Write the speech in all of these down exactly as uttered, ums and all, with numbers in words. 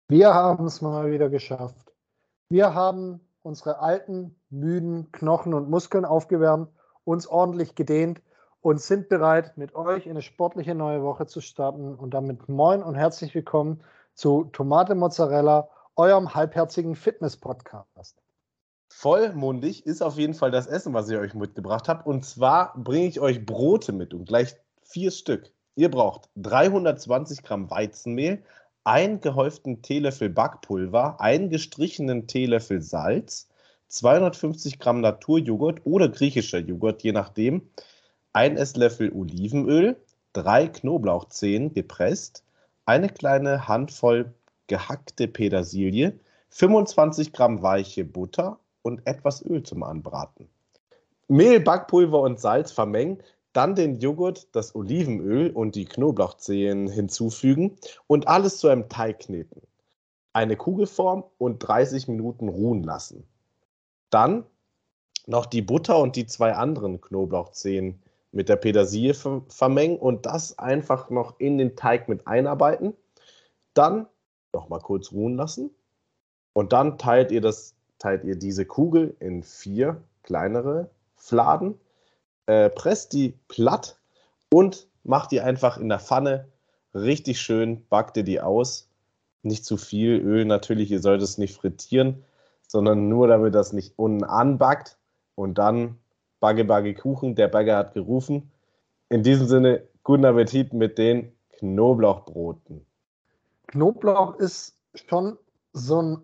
Wir haben es mal wieder geschafft. Wir haben unsere alten, müden Knochen und Muskeln aufgewärmt, uns ordentlich gedehnt und sind bereit, mit euch in eine sportliche neue Woche zu starten. Und damit moin und herzlich willkommen zu Tomate Mozzarella, eurem halbherzigen Fitness-Podcast. Vollmundig ist auf jeden Fall das Essen, was ich euch mitgebracht habe. Und zwar bringe ich euch Brote mit und gleich vier Stück. Ihr braucht dreihundertzwanzig Gramm Weizenmehl, einen gehäuften Teelöffel Backpulver, einen gestrichenen Teelöffel Salz, zweihundertfünfzig Gramm Naturjoghurt oder griechischer Joghurt, je nachdem, ein Esslöffel Olivenöl, drei Knoblauchzehen gepresst, eine kleine Handvoll gehackte Petersilie, fünfundzwanzig Gramm weiche Butter und etwas Öl zum Anbraten. Mehl, Backpulver und Salz vermengen, dann den Joghurt, das Olivenöl und die Knoblauchzehen hinzufügen und alles zu einem Teig kneten. Eine Kugel formen und dreißig Minuten ruhen lassen. Dann noch die Butter und die zwei anderen Knoblauchzehen mit der Petersilie vermengen und das einfach noch in den Teig mit einarbeiten. Dann noch mal kurz ruhen lassen und dann teilt ihr, das, teilt ihr diese Kugel in vier kleinere Fladen, äh, presst die platt und macht die einfach in der Pfanne richtig schön, backt ihr die aus. Nicht zu viel Öl natürlich, ihr solltet es nicht frittieren, sondern nur damit das nicht unten anbackt. Und dann Bagge, Bagge Kuchen, der Bagger hat gerufen. In diesem Sinne, guten Appetit mit den Knoblauchbroten. Knoblauch ist schon so ein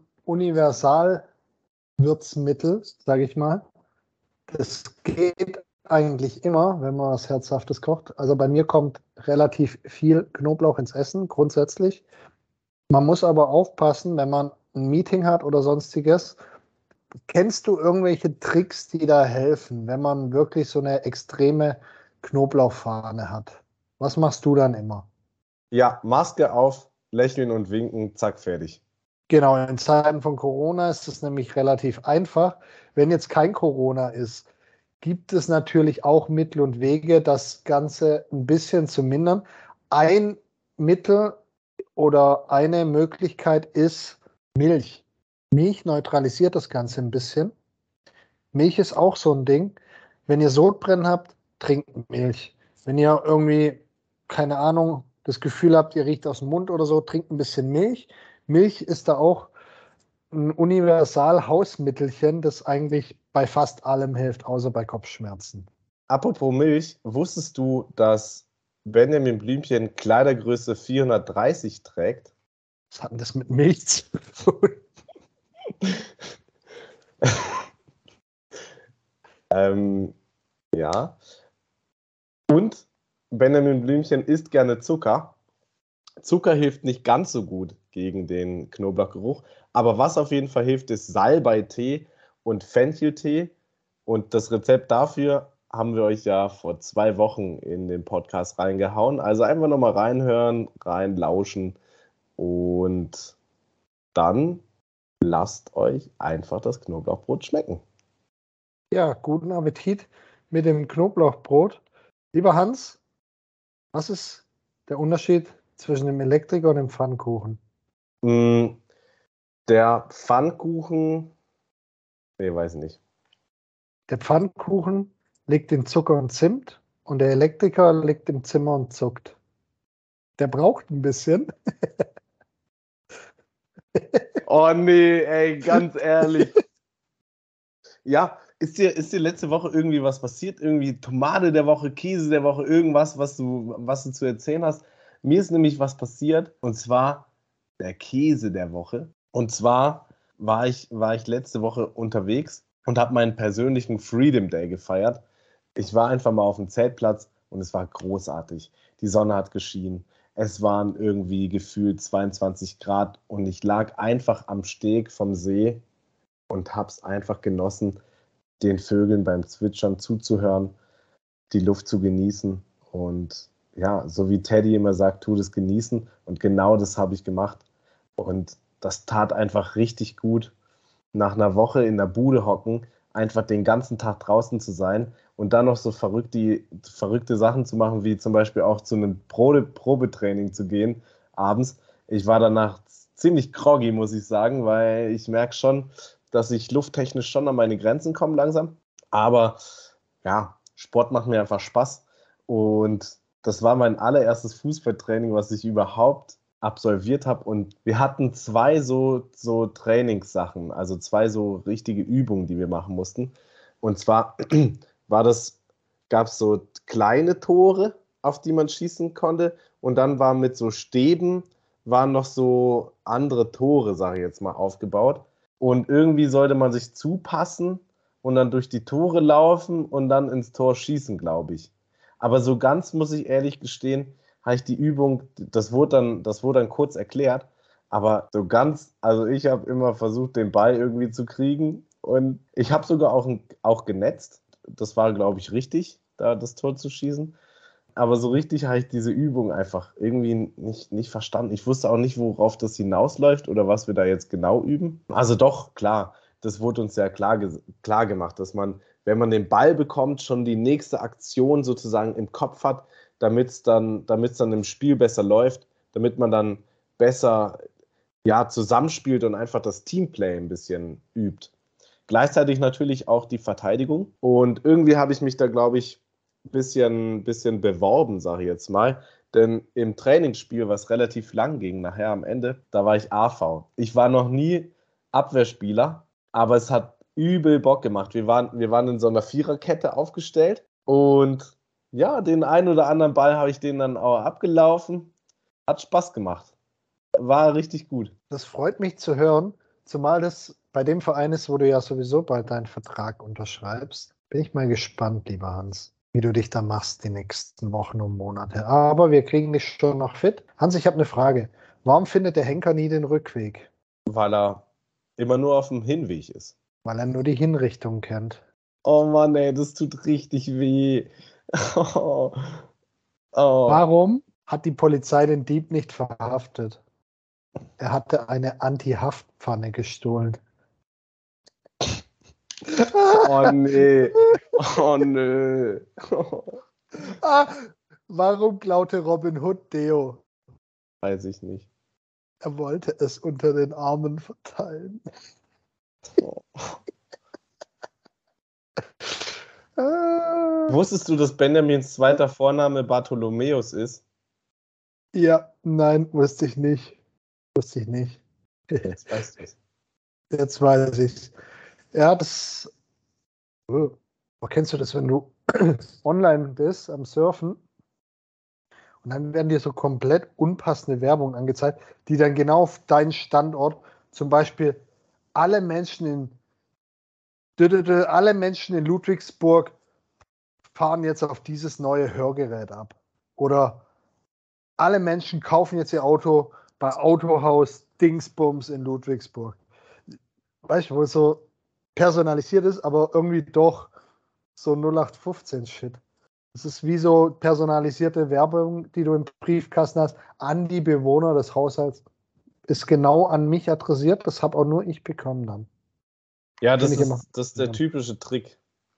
Universalwürzmittel, sage ich mal. Das geht eigentlich immer, wenn man was Herzhaftes kocht. Also bei mir kommt relativ viel Knoblauch ins Essen, grundsätzlich. Man muss aber aufpassen, wenn man ein Meeting hat oder sonstiges. Kennst du irgendwelche Tricks, die da helfen, wenn man wirklich so eine extreme Knoblauchfahne hat? Was machst du dann immer? Ja, Maske auf, lächeln und winken, zack, fertig. Genau, in Zeiten von Corona ist es nämlich relativ einfach. Wenn jetzt kein Corona ist, gibt es natürlich auch Mittel und Wege, das Ganze ein bisschen zu mindern. Ein Mittel oder eine Möglichkeit ist Milch. Milch neutralisiert das Ganze ein bisschen. Milch ist auch so ein Ding. Wenn ihr Sodbrennen habt, trinkt Milch. Wenn ihr irgendwie, keine Ahnung, das Gefühl habt, ihr riecht aus dem Mund oder so, trinkt ein bisschen Milch. Milch ist da auch ein Universal-Hausmittelchen, das eigentlich bei fast allem hilft, außer bei Kopfschmerzen. Apropos Milch, wusstest du, dass Benjamin Blümchen Kleidergröße vierhundertdreißig trägt? Was hat denn das mit Milch zu tun? ähm, ja. Und Benjamin Blümchen isst gerne Zucker. Zucker hilft nicht ganz so gut gegen den Knoblauchgeruch. Aber was auf jeden Fall hilft, ist Salbeitee und Fencheltee. Und das Rezept dafür haben wir euch ja vor zwei Wochen in den Podcast reingehauen. Also einfach nochmal reinhören, reinlauschen und dann lasst euch einfach das Knoblauchbrot schmecken. Ja, guten Appetit mit dem Knoblauchbrot. Lieber Hans, was ist der Unterschied zwischen dem Elektriker und dem Pfannkuchen? Mm, der Pfannkuchen, nee, weiß nicht. Der Pfannkuchen liegt in Zucker und Zimt und der Elektriker liegt im Zimmer und zuckt. Der braucht ein bisschen. Oh nee, ey, ganz ehrlich. Ja, ist dir, ist dir letzte Woche irgendwie was passiert? Irgendwie Tomate der Woche, Käse der Woche, irgendwas, was du, was du zu erzählen hast? Mir ist nämlich was passiert, und zwar der Käse der Woche. Und zwar war ich, war ich letzte Woche unterwegs und habe meinen persönlichen Freedom Day gefeiert. Ich war einfach mal auf dem Zeltplatz und es war großartig. Die Sonne hat geschienen. Es waren irgendwie gefühlt zweiundzwanzig Grad und ich lag einfach am Steg vom See und habe es einfach genossen, den Vögeln beim Zwitschern zuzuhören, die Luft zu genießen. Und ja, so wie Teddy immer sagt, tu das genießen. Und genau das habe ich gemacht. Und das tat einfach richtig gut, nach einer Woche in der Bude hocken, einfach den ganzen Tag draußen zu sein und dann noch so verrückte, verrückte Sachen zu machen, wie zum Beispiel auch zu einem Probe, Probetraining zu gehen abends. Ich war danach ziemlich groggy, muss ich sagen, weil ich merke schon, dass ich lufttechnisch schon an meine Grenzen komme langsam. Aber ja, Sport macht mir einfach Spaß. Und das war mein allererstes Fußballtraining, was ich überhaupt absolviert habe. Und wir hatten zwei so, so Trainingssachen, also zwei so richtige Übungen, die wir machen mussten. Und zwar war das, gab es so kleine Tore, auf die man schießen konnte. Und dann war mit so Stäben, waren noch so andere Tore, sage ich jetzt mal, aufgebaut. Und irgendwie sollte man sich zupassen und dann durch die Tore laufen und dann ins Tor schießen, glaube ich. Aber so ganz, muss ich ehrlich gestehen, habe ich die Übung, das wurde dann, das wurde dann kurz erklärt, aber so ganz, also ich habe immer versucht, den Ball irgendwie zu kriegen und ich habe sogar auch, auch genetzt. Das war, glaube ich, richtig, da das Tor zu schießen. Aber so richtig habe ich diese Übung einfach irgendwie nicht, nicht verstanden. Ich wusste auch nicht, worauf das hinausläuft oder was wir da jetzt genau üben. Also doch, klar, das wurde uns ja klar, klar gemacht, dass man, wenn man den Ball bekommt, schon die nächste Aktion sozusagen im Kopf hat, damit es dann, damit's dann im Spiel besser läuft, damit man dann besser ja, zusammenspielt und einfach das Teamplay ein bisschen übt. Gleichzeitig natürlich auch die Verteidigung. Und irgendwie habe ich mich da, glaube ich, ein bisschen, bisschen beworben, sage ich jetzt mal. Denn im Trainingsspiel, was relativ lang ging, nachher am Ende, da war ich A V. Ich war noch nie Abwehrspieler, aber es hat übel Bock gemacht. Wir waren, wir waren in so einer Viererkette aufgestellt und ja, den einen oder anderen Ball habe ich denen dann auch abgelaufen. Hat Spaß gemacht. War richtig gut. Das freut mich zu hören, zumal das bei dem Verein ist, wo du ja sowieso bald deinen Vertrag unterschreibst. Bin ich mal gespannt, lieber Hans, wie du dich da machst die nächsten Wochen und Monate. Aber wir kriegen dich schon noch fit. Hans, ich habe eine Frage. Warum findet der Henker nie den Rückweg? Weil er immer nur auf dem Hinweg ist. Weil er nur die Hinrichtung kennt. Oh Mann, ey, das tut richtig weh. Oh. Oh. Warum hat die Polizei den Dieb nicht verhaftet? Er hatte eine Anti-Haftpfanne gestohlen. Oh nee. Oh nö. Ah, warum klaute Robin Hood Deo? Weiß ich nicht. Er wollte es unter den Armen verteilen. Oh. Ah. Wusstest du, dass Benjamins zweiter Vorname Bartholomäus ist? Ja, nein, wusste ich nicht. Wusste ich nicht. Jetzt weißt du es. Jetzt weiß ich. Ja, das. Oh, kennst du das, wenn du online bist am Surfen und dann werden dir so komplett unpassende Werbung angezeigt, die dann genau auf deinen Standort, zum Beispiel alle Menschen in alle Menschen in Ludwigsburg fahren jetzt auf dieses neue Hörgerät ab. Oder alle Menschen kaufen jetzt ihr Auto bei Autohaus Dingsbums in Ludwigsburg. Weißt du, wo es so personalisiert ist, aber irgendwie doch so null acht fünfzehn Shit. Das ist wie so personalisierte Werbung, die du im Briefkasten hast, an die Bewohner des Haushalts. Ist genau an mich adressiert, das habe auch nur ich bekommen dann. Ja, das ist, das ist der ja. typische Trick.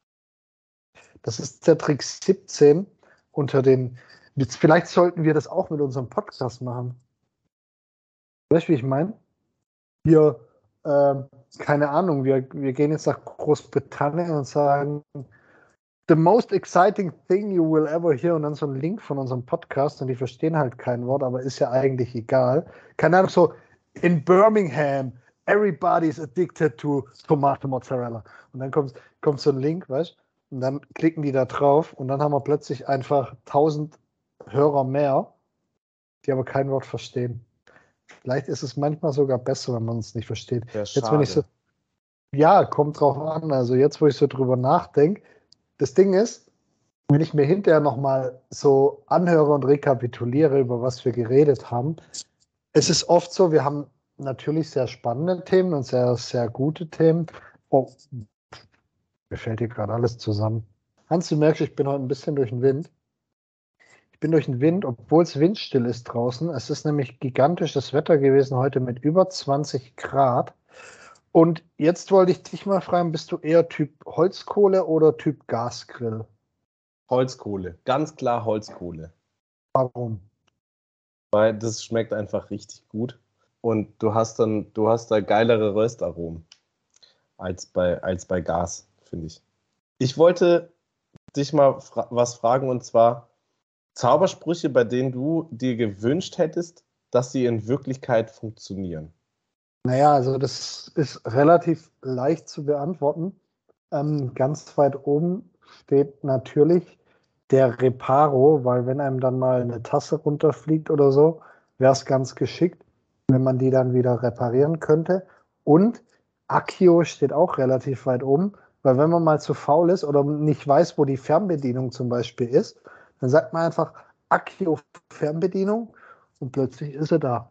Das ist der Trick siebzehn unter den. Jetzt, vielleicht sollten wir das auch mit unserem Podcast machen. Weißt du, wie ich meine? Wir, äh, keine Ahnung, wir, wir gehen jetzt nach Großbritannien und sagen, the most exciting thing you will ever hear und dann so ein Link von unserem Podcast und die verstehen halt kein Wort, aber ist ja eigentlich egal. Keine Ahnung, so in Birmingham, everybody's addicted to tomato mozzarella. Und dann kommt, kommt so ein Link, weißt du? Und dann klicken die da drauf und dann haben wir plötzlich einfach tausend Hörer mehr, die aber kein Wort verstehen. Vielleicht ist es manchmal sogar besser, wenn man es nicht versteht. Ja, jetzt, wenn ich so, schade. ja, kommt drauf an. Also jetzt, wo ich so drüber nachdenke, das Ding ist, wenn ich mir hinterher nochmal so anhöre und rekapituliere, über was wir geredet haben, es ist oft so, wir haben natürlich sehr spannende Themen und sehr, sehr gute Themen. Oh, mir fällt hier gerade alles zusammen. Hans, du merkst, ich bin heute ein bisschen durch den Wind. Ich bin durch den Wind, obwohl es windstill ist draußen. Es ist nämlich gigantisches Wetter gewesen heute mit über zwanzig Grad. Und jetzt wollte ich dich mal fragen, bist du eher Typ Holzkohle oder Typ Gasgrill? Holzkohle. Ganz klar Holzkohle. Warum? Weil das schmeckt einfach richtig gut. und du hast dann, du hast da geilere Röstaromen als bei, als bei Gas, finde ich. Ich wollte dich mal fra- was fragen, und zwar Zaubersprüche, bei denen du dir gewünscht hättest, dass sie in Wirklichkeit funktionieren. Naja, also das ist relativ leicht zu beantworten. Ähm, ganz weit oben steht natürlich der Reparo, weil wenn einem dann mal eine Tasse runterfliegt oder so, wäre es ganz geschickt, wenn man die dann wieder reparieren könnte. Und Accio steht auch relativ weit oben, weil wenn man mal zu faul ist oder nicht weiß, wo die Fernbedienung zum Beispiel ist, dann sagt man einfach Accio Fernbedienung und plötzlich ist er da.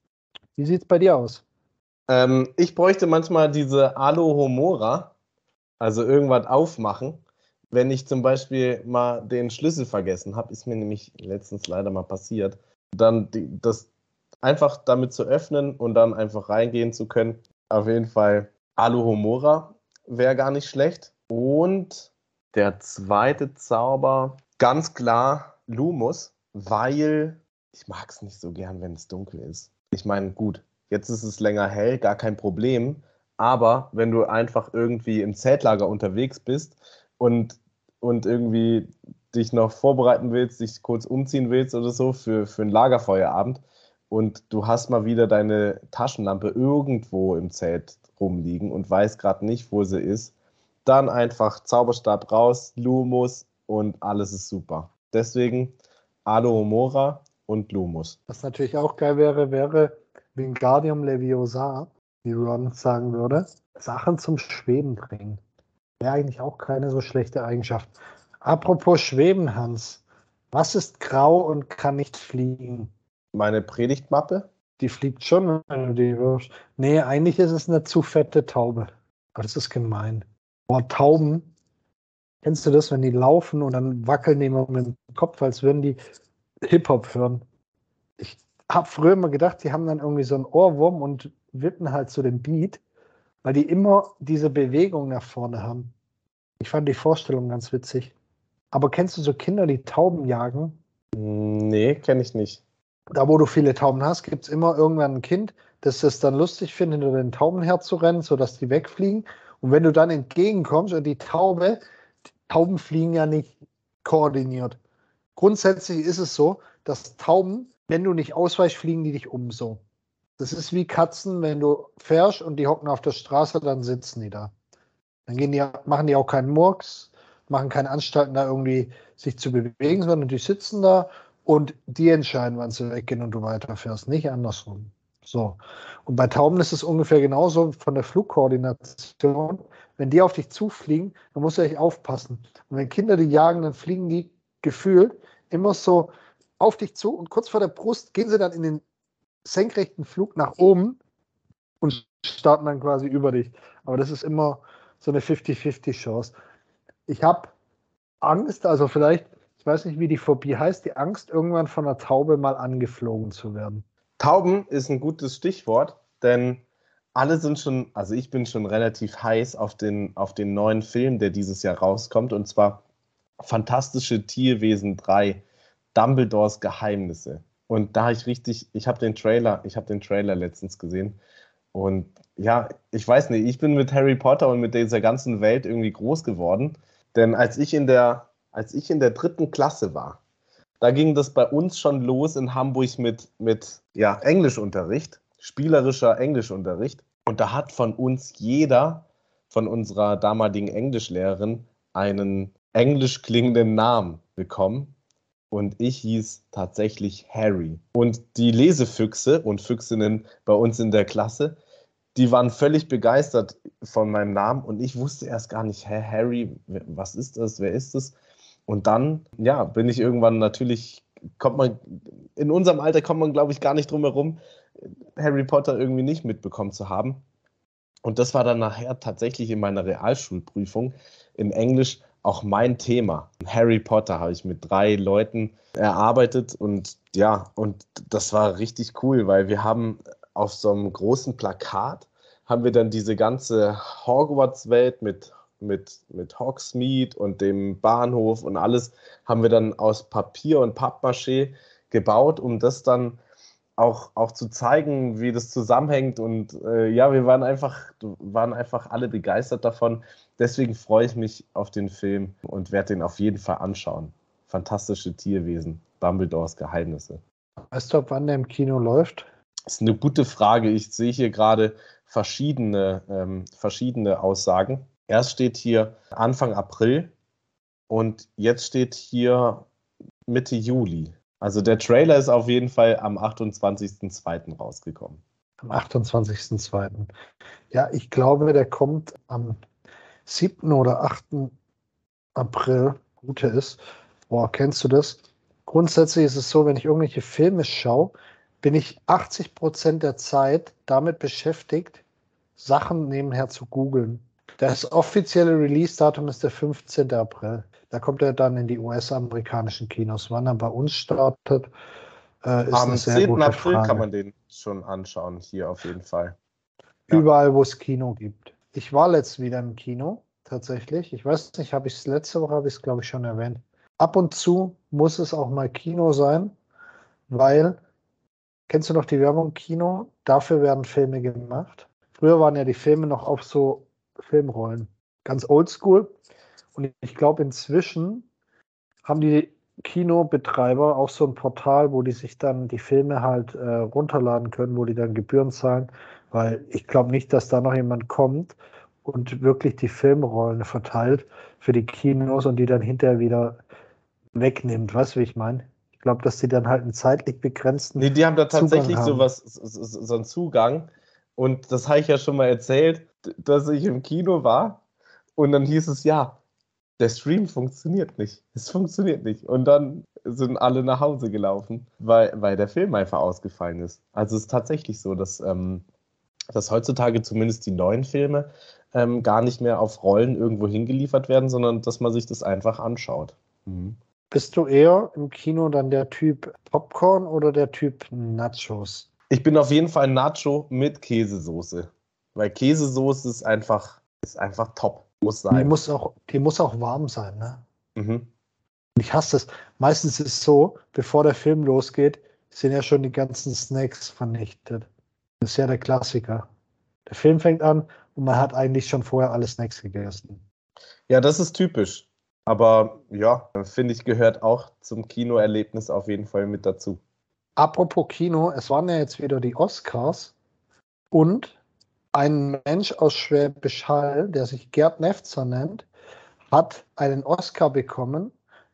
Wie sieht es bei dir aus? Ähm, ich bräuchte manchmal diese Alohomora, also irgendwas aufmachen. Wenn ich zum Beispiel mal den Schlüssel vergessen habe, ist mir nämlich letztens leider mal passiert, dann die, das einfach damit zu öffnen und dann einfach reingehen zu können. Auf jeden Fall Alohomora wäre gar nicht schlecht. Und der zweite Zauber, ganz klar Lumus, weil ich mag es nicht so gern, wenn es dunkel ist. Ich meine, gut, jetzt ist es länger hell, gar kein Problem. Aber wenn du einfach irgendwie im Zeltlager unterwegs bist und, und irgendwie dich noch vorbereiten willst, dich kurz umziehen willst oder so für, für einen Lagerfeuerabend und du hast mal wieder deine Taschenlampe irgendwo im Zelt rumliegen und weißt gerade nicht, wo sie ist, dann einfach Zauberstab raus, Lumos und alles ist super. Deswegen Alohomora und Lumus. Was natürlich auch geil wäre, wäre Wingardium Leviosa, wie Ron sagen würde, Sachen zum Schweben bringen. Wäre eigentlich auch keine so schlechte Eigenschaft. Apropos Schweben, Hans. Was ist grau und kann nicht fliegen? Meine Predigtmappe? Die fliegt schon, wenn du die wirfst. Nee, eigentlich ist es eine zu fette Taube. Aber das ist gemein. Boah, Tauben, kennst du das, wenn die laufen und dann wackeln die immer mit dem Kopf, als würden die Hip-Hop hören? Ich habe früher immer gedacht, die haben dann irgendwie so einen Ohrwurm und wippen halt zu dem Beat, weil die immer diese Bewegung nach vorne haben. Ich fand die Vorstellung ganz witzig. Aber kennst du so Kinder, die Tauben jagen? Nee, kenne ich nicht. Da, wo du viele Tauben hast, gibt es immer irgendwann ein Kind, das es dann lustig findet, hinter den Tauben herzurennen, sodass die wegfliegen. Und wenn du dann entgegenkommst und die Taube, die Tauben fliegen ja nicht koordiniert. Grundsätzlich ist es so, dass Tauben, wenn du nicht ausweichst, fliegen die dich um so. Das ist wie Katzen, wenn du fährst und die hocken auf der Straße, dann sitzen die da. Dann gehen die, machen die auch keinen Murks, machen keine Anstalten, da irgendwie sich zu bewegen, sondern die sitzen da und die entscheiden, wann sie weggehen und du weiterfährst, nicht andersrum. So. Und bei Tauben ist es ungefähr genauso von der Flugkoordination. Wenn die auf dich zufliegen, dann musst du echt aufpassen. Und wenn Kinder die jagen, dann fliegen die gefühlt immer so auf dich zu und kurz vor der Brust gehen sie dann in den senkrechten Flug nach oben und starten dann quasi über dich. Aber das ist immer so eine fünfzig fünfzig Chance. Ich habe Angst, also vielleicht, ich weiß nicht, wie die Phobie heißt, die Angst, irgendwann von einer Taube mal angeflogen zu werden. Tauben ist ein gutes Stichwort, denn alle sind schon, also ich bin schon relativ heiß auf den, auf den neuen Film, der dieses Jahr rauskommt, und zwar Fantastische Tierwesen drei, Dumbledores Geheimnisse. Und da habe ich richtig, ich habe den Trailer, ich habe den Trailer letztens gesehen. Und ja, ich weiß nicht, ich bin mit Harry Potter und mit dieser ganzen Welt irgendwie groß geworden. Denn als ich in der, als ich in der dritten Klasse war, da ging das bei uns schon los in Hamburg mit, mit ja, Englischunterricht, spielerischer Englischunterricht. Und da hat von uns jeder, von unserer damaligen Englischlehrerin, einen englisch klingenden Namen bekommen. Und ich hieß tatsächlich Harry. Und die Lesefüchse und Füchsinnen bei uns in der Klasse, die waren völlig begeistert von meinem Namen. Und ich wusste erst gar nicht, hä, Harry, was ist das, wer ist das? Und dann, ja, bin ich irgendwann natürlich, kommt man, in unserem Alter kommt man, glaube ich, gar nicht drum herum, Harry Potter irgendwie nicht mitbekommen zu haben. Und das war dann nachher tatsächlich in meiner Realschulprüfung in Englisch auch mein Thema. Harry Potter habe ich mit drei Leuten erarbeitet und ja, und das war richtig cool, weil wir haben auf so einem großen Plakat haben wir dann diese ganze Hogwarts-Welt mit, mit, mit Hogsmeade und dem Bahnhof und alles haben wir dann aus Papier und Pappmaché gebaut, um das dann auch, auch zu zeigen, wie das zusammenhängt. Und äh, ja, wir waren einfach, waren einfach alle begeistert davon. Deswegen freue ich mich auf den Film und werde den auf jeden Fall anschauen. Fantastische Tierwesen, Dumbledores Geheimnisse. Weißt du, ab wann der im Kino läuft? Das ist eine gute Frage. Ich sehe hier gerade verschiedene, ähm, verschiedene Aussagen. Erst steht hier Anfang April und jetzt steht hier Mitte Juli. Also der Trailer ist auf jeden Fall am achtundzwanzigsten zweiten rausgekommen. Am achtundzwanzigsten zweiten Ja, ich glaube, der kommt am siebten oder achten April. Gute ist. Boah, kennst du das? Grundsätzlich ist es so, wenn ich irgendwelche Filme schaue, bin ich achtzig Prozent der Zeit damit beschäftigt, Sachen nebenher zu googeln. Das offizielle Release-Datum ist der fünfzehnten April. Da kommt er dann in die U S-amerikanischen Kinos. Wann er bei uns startet, äh, ist Am eine sehr zehnten gute April Frage. kann man den schon anschauen, hier auf jeden Fall. Ja. Überall, wo es Kino gibt. Ich war letzt wieder im Kino, tatsächlich. Ich weiß nicht, habe ich es letzte Woche, habe ich es glaube ich schon erwähnt. Ab und zu muss es auch mal Kino sein, weil, kennst du noch die Werbung Kino? Dafür werden Filme gemacht. Früher waren ja die Filme noch auf so Filmrollen. Ganz oldschool. Und ich glaube, inzwischen haben die Kinobetreiber auch so ein Portal, wo die sich dann die Filme halt äh, runterladen können, wo die dann Gebühren zahlen. Weil ich glaube nicht, dass da noch jemand kommt und wirklich die Filmrollen verteilt für die Kinos und die dann hinterher wieder wegnimmt. Weißt du, wie ich meine? Ich glaube, dass die dann halt einen zeitlich begrenzten Nee, die haben da Zugang tatsächlich haben. sowas, so, so, so einen Zugang. Und das habe ich ja schon mal erzählt, dass ich im Kino war. Und dann hieß es, ja, der Stream funktioniert nicht. Es funktioniert nicht. Und dann sind alle nach Hause gelaufen, weil, weil der Film einfach ausgefallen ist. Also es ist tatsächlich so, dass, ähm, dass heutzutage zumindest die neuen Filme ähm, gar nicht mehr auf Rollen irgendwo hingeliefert werden, sondern dass man sich das einfach anschaut. Mhm. Bist du eher im Kino dann der Typ Popcorn oder der Typ Nachos? Ich bin auf jeden Fall Nacho mit Käsesoße. Weil Käsesoße ist einfach, ist einfach top. Muss Die sein. muss auch, die muss auch warm sein, ne? Mhm. Ich hasse es. Meistens ist es so, bevor der Film losgeht, sind ja schon die ganzen Snacks vernichtet. Das ist ja der Klassiker. Der Film fängt an und man hat eigentlich schon vorher alle Snacks gegessen. Ja, das ist typisch. Aber ja, finde ich, gehört auch zum Kinoerlebnis auf jeden Fall mit dazu. Apropos Kino, es waren ja jetzt wieder die Oscars und ein Mensch aus Schwäbisch Hall, der sich Gerd Nefzer nennt, hat einen Oscar bekommen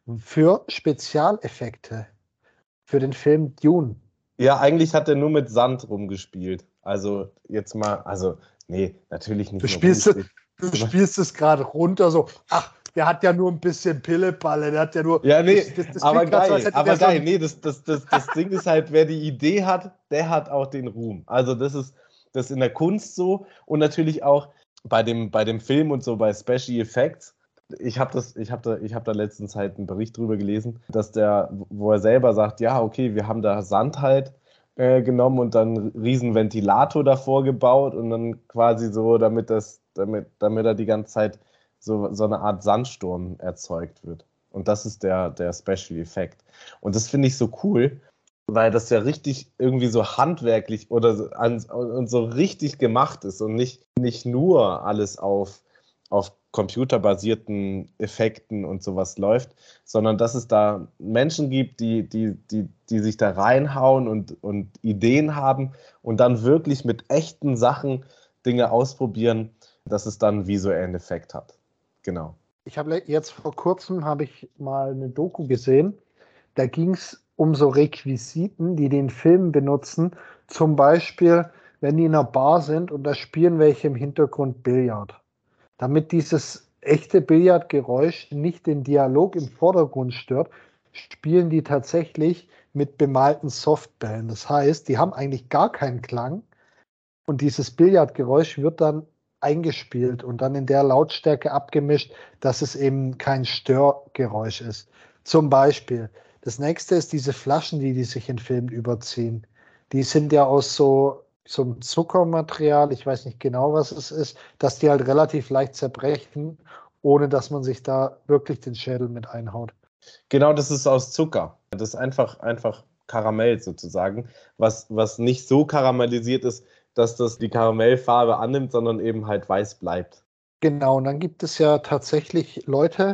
für Spezialeffekte für den Film Dune. Ja, eigentlich hat er nur mit Sand rumgespielt. Also jetzt mal, also nee, natürlich nicht. Du spielst, es, du spielst es gerade runter, so, ach, der hat ja nur ein bisschen Pillepalle, der hat ja nur. Ja, nee, das, das aber geil, so, aber geil, so nee, das, das, das, das Ding ist halt, wer die Idee hat, der hat auch den Ruhm. Also das ist das ist in der Kunst so und natürlich auch bei dem, bei dem Film und so, bei Special Effects. Ich habe das, ich habe da, ich habe da letztens halt einen Bericht drüber gelesen, dass der, wo er selber sagt, ja, okay, wir haben da Sand halt äh, genommen und dann einen riesen Ventilator davor gebaut und dann quasi so, damit das, damit, damit er die ganze Zeit so, so eine Art Sandsturm erzeugt wird. Und das ist der, der Special Effekt. Und das finde ich so cool, weil das ja richtig irgendwie so handwerklich oder so, an, und so richtig gemacht ist und nicht, nicht nur alles auf, auf computerbasierten Effekten und sowas läuft, sondern dass es da Menschen gibt, die, die, die, die sich da reinhauen und, und Ideen haben und dann wirklich mit echten Sachen Dinge ausprobieren, dass es dann einen visuellen Effekt hat. Genau. Ich habe jetzt vor kurzem habe ich mal eine Doku gesehen, da ging es um so Requisiten, die den Film benutzen, zum Beispiel, wenn die in einer Bar sind und da spielen welche im Hintergrund Billard. Damit dieses echte Billardgeräusch nicht den Dialog im Vordergrund stört, spielen die tatsächlich mit bemalten Softbällen. Das heißt, die haben eigentlich gar keinen Klang und dieses Billardgeräusch wird dann eingespielt und dann in der Lautstärke abgemischt, dass es eben kein Störgeräusch ist. Zum Beispiel. Das nächste ist diese Flaschen, die die sich in Filmen überziehen. Die sind ja aus so, so einem Zuckermaterial, ich weiß nicht genau, was es ist, dass die halt relativ leicht zerbrechen, ohne dass man sich da wirklich den Schädel mit einhaut. Genau, das ist aus Zucker. Das ist einfach, einfach Karamell sozusagen, was, was nicht so karamellisiert ist, dass das die Karamellfarbe annimmt, sondern eben halt weiß bleibt. Genau, und dann gibt es ja tatsächlich Leute,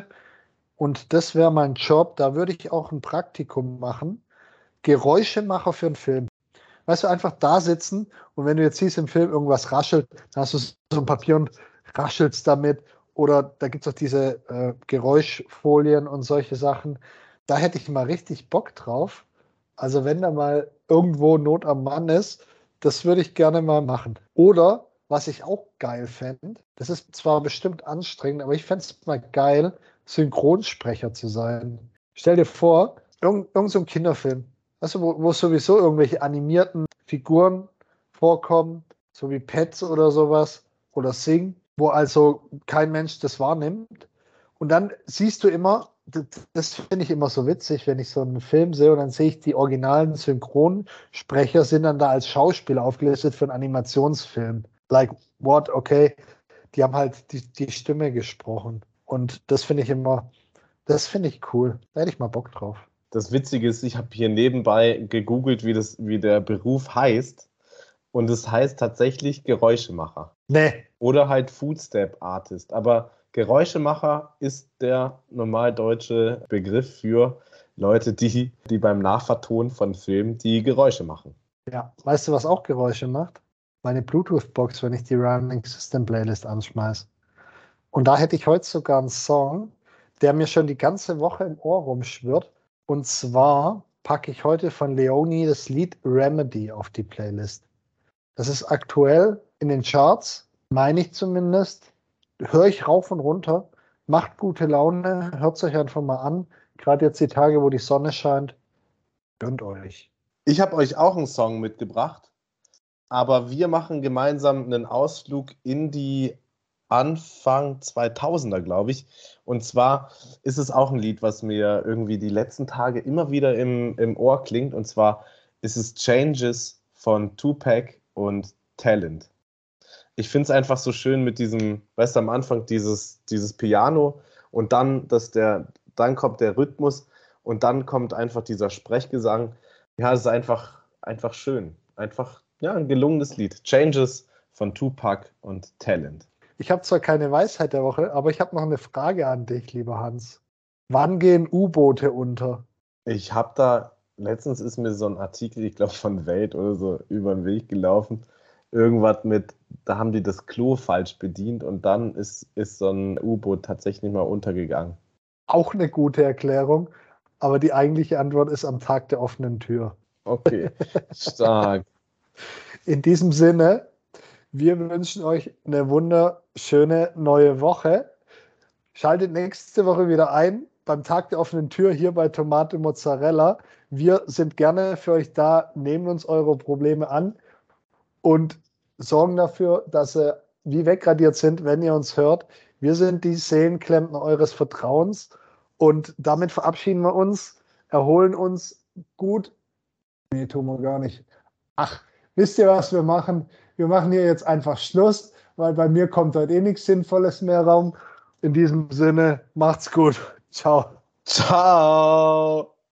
und das wäre mein Job, da würde ich auch ein Praktikum machen, Geräuschemacher für einen Film. Weißt du, einfach da sitzen und wenn du jetzt siehst im Film irgendwas raschelt, dann hast du so ein Papier und raschelst damit. Oder da gibt es auch diese äh, Geräuschfolien und solche Sachen. Da hätte ich mal richtig Bock drauf. Also wenn da mal irgendwo Not am Mann ist, das würde ich gerne mal machen. Oder, was ich auch geil fände, das ist zwar bestimmt anstrengend, aber ich fände es mal geil, Synchronsprecher zu sein. Stell dir vor, irgend, irgend so ein Kinderfilm. Weißt du, wo, wo sowieso irgendwelche animierten Figuren vorkommen, so wie Pets oder sowas, oder Sing, wo also kein Mensch das wahrnimmt. Und dann siehst du immer, das, das finde ich immer so witzig, wenn ich so einen Film sehe und dann sehe ich, die originalen Synchronsprecher sind dann da als Schauspieler aufgelistet für einen Animationsfilm. Like, what? Okay, die haben halt die, die Stimme gesprochen. Und das finde ich immer, das finde ich cool. Da hätte ich mal Bock drauf. Das Witzige ist, ich habe hier nebenbei gegoogelt, wie, das, wie der Beruf heißt. Und es heißt tatsächlich Geräuschemacher. Nee. Oder halt Footstep Artist. Aber Geräuschemacher ist der normaldeutsche Begriff für Leute, die, die beim Nachvertonen von Filmen die Geräusche machen. Ja, weißt du, was auch Geräusche macht? Meine Bluetooth-Box, wenn ich die Running System Playlist anschmeiße. Und da hätte ich heute sogar einen Song, der mir schon die ganze Woche im Ohr rumschwirrt. Und zwar packe ich heute von Leonie das Lied Remedy auf die Playlist. Das ist aktuell in den Charts, meine ich zumindest. Höre ich rauf und runter, macht gute Laune, hört es euch einfach mal an. Gerade jetzt die Tage, wo die Sonne scheint, gönnt euch. Ich habe euch auch einen Song mitgebracht, aber wir machen gemeinsam einen Ausflug in die Anfang zweitausender, glaube ich. Und zwar ist es auch ein Lied, was mir irgendwie die letzten Tage immer wieder im, im Ohr klingt. Und zwar ist es Changes von Tupac und Talent. Ich finde es einfach so schön mit diesem, weißt du, am Anfang dieses, dieses Piano und dann, dass der, dann kommt der Rhythmus und dann kommt einfach dieser Sprechgesang. Ja, es ist einfach, einfach schön. Einfach, ja, ein gelungenes Lied. Changes von Tupac und Talent. Ich habe zwar keine Weisheit der Woche, aber ich habe noch eine Frage an dich, lieber Hans. Wann gehen U-Boote unter? Ich habe da, letztens ist mir so ein Artikel, ich glaube von Welt oder so, über den Weg gelaufen. Irgendwas mit, da haben die das Klo falsch bedient und dann ist, ist so ein U-Boot tatsächlich mal untergegangen. Auch eine gute Erklärung, aber die eigentliche Antwort ist am Tag der offenen Tür. Okay, stark. In diesem Sinne, wir wünschen euch eine wunderschöne neue Woche. Schaltet nächste Woche wieder ein beim Tag der offenen Tür hier bei Tomate Mozzarella. Wir sind gerne für euch da, nehmen uns eure Probleme an und sorgen dafür, dass sie wie wegradiert sind, wenn ihr uns hört. Wir sind die Seelenklempner eures Vertrauens und damit verabschieden wir uns, erholen uns gut. Nee, tun wir gar nicht. Ach, wisst ihr, was wir machen? Wir machen hier jetzt einfach Schluss, weil bei mir kommt heute eh nichts Sinnvolles mehr raum. In diesem Sinne, macht's gut. Ciao. Ciao.